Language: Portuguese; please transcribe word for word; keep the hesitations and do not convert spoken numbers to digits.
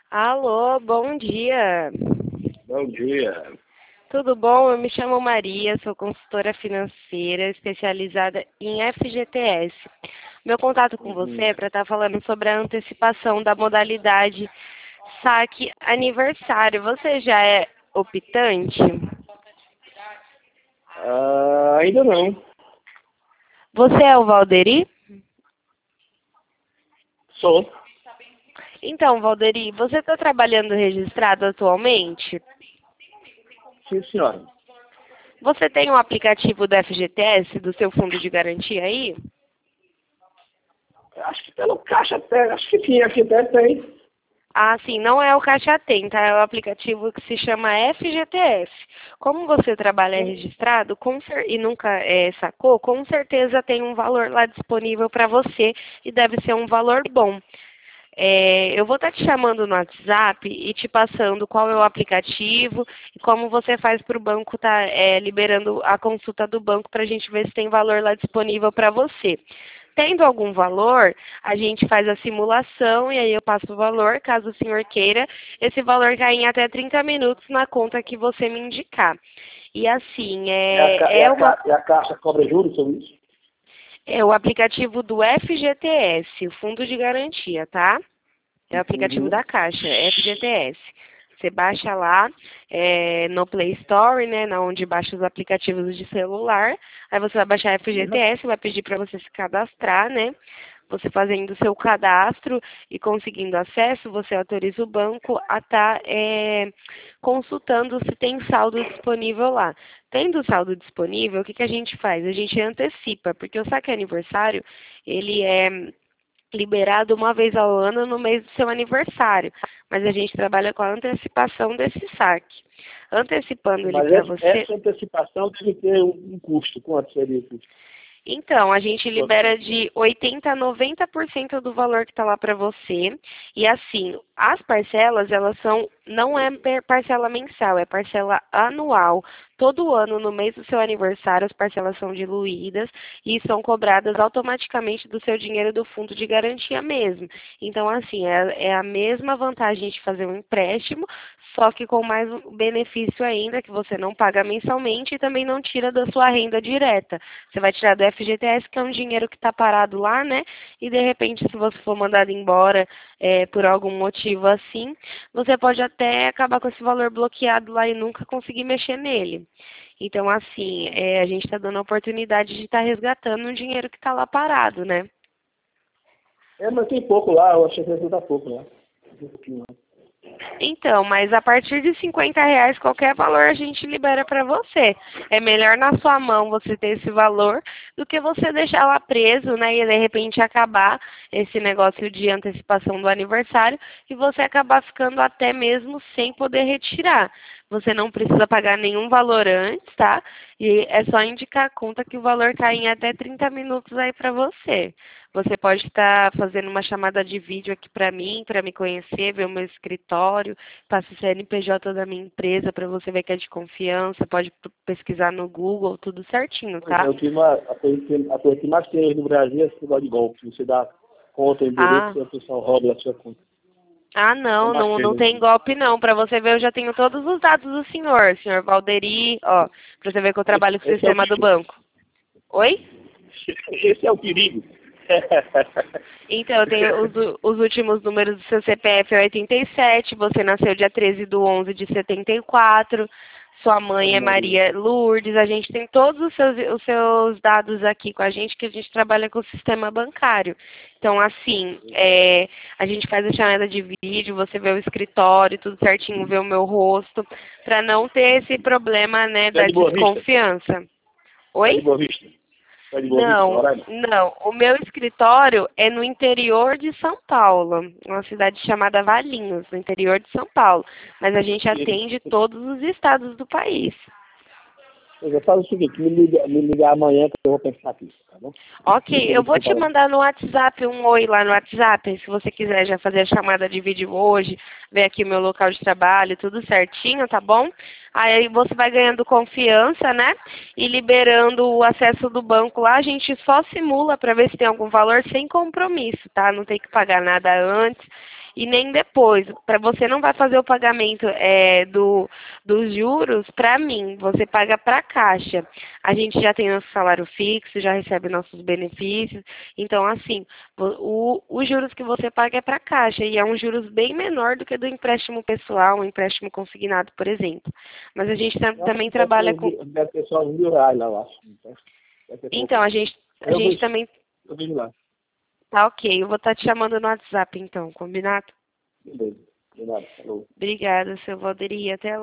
Alô, bom dia. Bom dia. Tudo bom? Eu me chamo Maria, sou consultora financeira especializada em F G T S. Meu contato com você Uhum. é para estar falando sobre a antecipação da modalidade saque aniversário. Você já é optante? Ah, ainda não. Você é o Valderi? Sou. Então, Valderi, você está trabalhando registrado atualmente? Sim, senhora. Você tem um aplicativo do F G T S, do seu fundo de garantia aí? Acho que pelo caixa até, acho que sim, aqui até tem. Ah, sim, não é o Caixa Tem, tá? É o aplicativo que se chama F G T S. Como você trabalha registrado com cer- e nunca é, sacou, com certeza tem um valor lá disponível para você e deve ser um valor bom. É, eu vou estar te chamando no WhatsApp e te passando qual é o aplicativo e como você faz para o banco estar liberando a consulta do banco para a gente ver se tem valor lá disponível para você. Tendo algum valor, a gente faz a simulação e aí eu passo o valor, caso o senhor queira, esse valor cai em até trinta minutos na conta que você me indicar. E assim, É a, ca- é é, é a, uma, ca- é a caixa cobra juros sobre isso? é o aplicativo do F G T S, o Fundo de Garantia, tá? É o aplicativo Uhum. da Caixa, F G T S. Você baixa lá é, no Play Store, né, na onde baixa os aplicativos de celular. Aí você vai baixar F G T S, vai pedir para você se cadastrar, né? Você fazendo o seu cadastro e conseguindo acesso, você autoriza o banco a estar é, consultando se tem saldo disponível lá. Tendo saldo disponível, o que, que a gente faz? A gente antecipa, porque o saque aniversário, ele é liberado uma vez ao ano no mês do seu aniversário, mas a gente trabalha com a antecipação desse saque. Antecipando ele Mas para essa, você, essa antecipação deve ter um, um custo. Quanto seria o custo? então, a gente Quanto libera seria? de oitenta a noventa por cento do valor que está lá para você. E assim, as parcelas, elas são, não é per- parcela mensal, é parcela anual. Todo ano, no mês do seu aniversário, as parcelas são diluídas e são cobradas automaticamente do seu dinheiro do fundo de garantia mesmo. Então, assim, é, é a mesma vantagem de fazer um empréstimo, só que com mais um benefício ainda, que você não paga mensalmente e também não tira da sua renda direta. Você vai tirar do F G T S, que é um dinheiro que está parado lá, né? E de repente, se você for mandado embora é, por algum motivo assim, você pode até acabar com esse valor bloqueado lá e nunca conseguir mexer nele. Então, assim, é, a gente está dando a oportunidade de estar tá resgatando um dinheiro que está lá parado, né? É, mas tem pouco lá, eu achei que ia dar pouco lá. Tem um pouquinho lá. Então, mas a partir de cinquenta reais, qualquer valor a gente libera para você. É melhor na sua mão você ter esse valor do que você deixar lá preso, né? E de repente acabar esse negócio de antecipação do aniversário e você acabar ficando até mesmo sem poder retirar. Você não precisa pagar nenhum valor antes, tá? E é só indicar a conta que o valor cai em até trinta minutos aí para você. Você pode estar fazendo uma chamada de vídeo aqui para mim, para me conhecer, ver o meu escritório, passa o C N P J da minha empresa para você ver que é de confiança, pode p- pesquisar no Google, tudo certinho, Pois é, tá? o que mais, a coisa que a coisa que mais tem hoje no Brasil é esse negócio de golpe. Você dá conta, endereço, Ah, e a pessoa rouba a sua conta. ah É não, mais não, tem não hoje em tem dia. golpe não. Para você ver, eu já tenho todos os dados do senhor, senhor Valderi, ó, para você ver que eu Esse, trabalho com o esse é o sistema do perigo. banco. Oi? Esse é o perigo. Então, eu tenho os, u- os últimos números do seu C P F é oitenta e sete, você nasceu dia treze de onze de setenta e quatro, sua mãe Ave é Maria. Maria Lourdes, a gente tem todos os seus, os seus dados aqui com a gente, que a gente trabalha com o sistema bancário. Então, assim, é, a gente faz a chamada de vídeo, você vê o escritório, tudo certinho, vê o meu rosto, para não ter esse problema, né, Você é da de Boa Vista? desconfiança. Você é de Oi? Boa Vista? Você é de Boa Vista, Não, Roraima? não. O meu escritório é no interior de São Paulo, uma cidade chamada Valinhos, no interior de São Paulo. Mas a gente Sim. atende todos os estados do país. Eu já falo o seguinte, me liga, me liga amanhã que eu vou pensar aqui, tá bom? Ok, eu Depois vou você te fala. mandar no WhatsApp um oi lá no WhatsApp, se você quiser já fazer a chamada de vídeo hoje, ver aqui o meu local de trabalho, tudo certinho, tá bom? Aí você vai ganhando confiança, né? E liberando o acesso do banco lá, a gente só simula para ver se tem algum valor sem compromisso, tá? Não tem que pagar nada antes. e nem depois. Para você não vai fazer o pagamento é, do, dos juros para mim, você paga para a Caixa. A gente já tem nosso salário fixo, já recebe nossos benefícios. Então, assim, o, os juros que você paga é para a Caixa e é um juros bem menor do que do empréstimo pessoal, um empréstimo consignado, por exemplo. Mas a gente tam, também trabalha com... Deve ter só uns mil reais lá, eu acho. Então, a gente, a gente também... Eu vejo lá. Tá ok, eu vou estar te chamando no WhatsApp então, combinado? Beleza. De nada. Falou. Obrigada, seu Valderi. Até